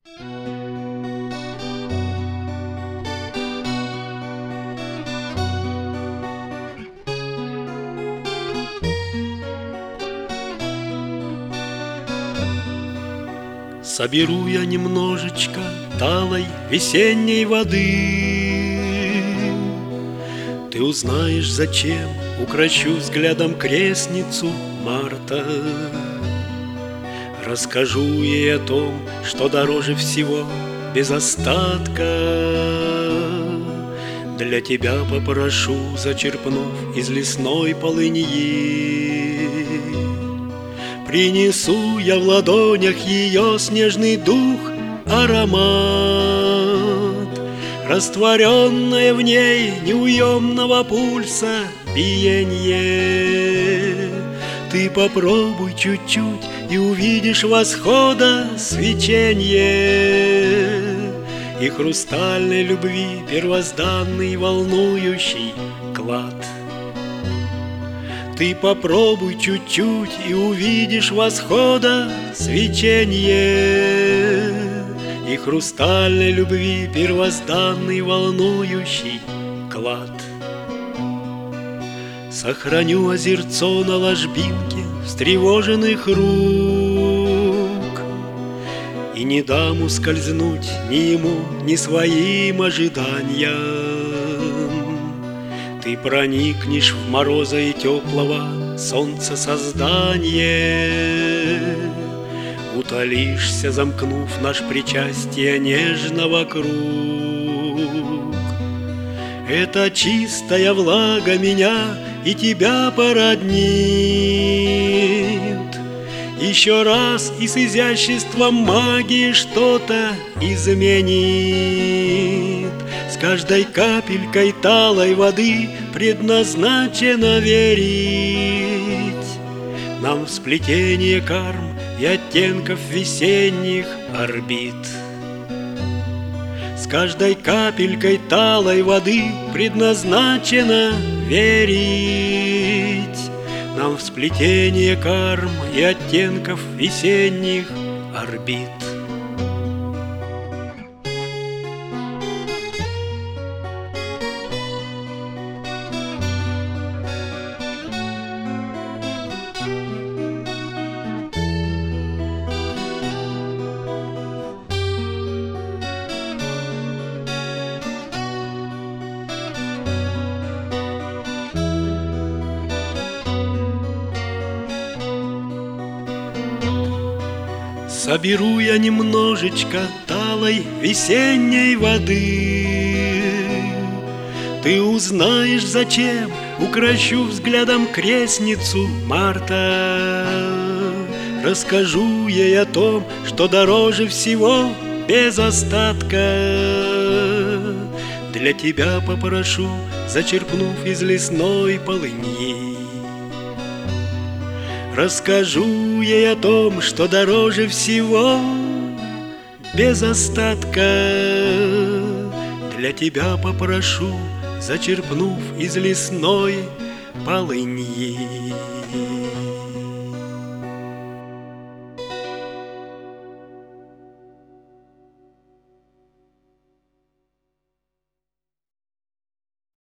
Соберу я немножечко талой весенней воды. Ты узнаешь, зачем укрощу взглядом крестницу Марта. Расскажу ей о том, что дороже всего без остатка. Для тебя попрошу, зачерпнув из лесной полыньи. Принесу я в ладонях ее снежный дух, аромат, растворенное в ней неуемного пульса биенье. Ты попробуй чуть-чуть и увидишь восхода свеченье и хрустальной любви первозданный волнующий клад. Ты попробуй чуть-чуть и увидишь восхода свеченье и хрустальной любви первозданный волнующий клад. Сохраню озерцо на ложбинке встревоженных рук и не дам ускользнуть ни ему, ни своим ожиданиям. Ты проникнешь в мороза и теплого солнца создание, утолишься, замкнув наш причастие нежного круг. Эта чистая влага меня и тебя породнит, еще раз и с изяществом магии что-то изменит. С каждой капелькой талой воды предназначено верить нам в сплетение карм и оттенков весенних орбит. С каждой капелькой талой воды предназначено верить нам в сплетение карм и оттенков весенних орбит. Соберу я немножечко талой весенней воды. Ты узнаешь, зачем укрощу взглядом крестницу Марта. Расскажу ей о том, что дороже всего без остатка. Для тебя попрошу, зачерпнув из лесной полыньи. Расскажу ей о том, что дороже всего без остатка. Для тебя попрошу, зачерпнув из лесной полыньи.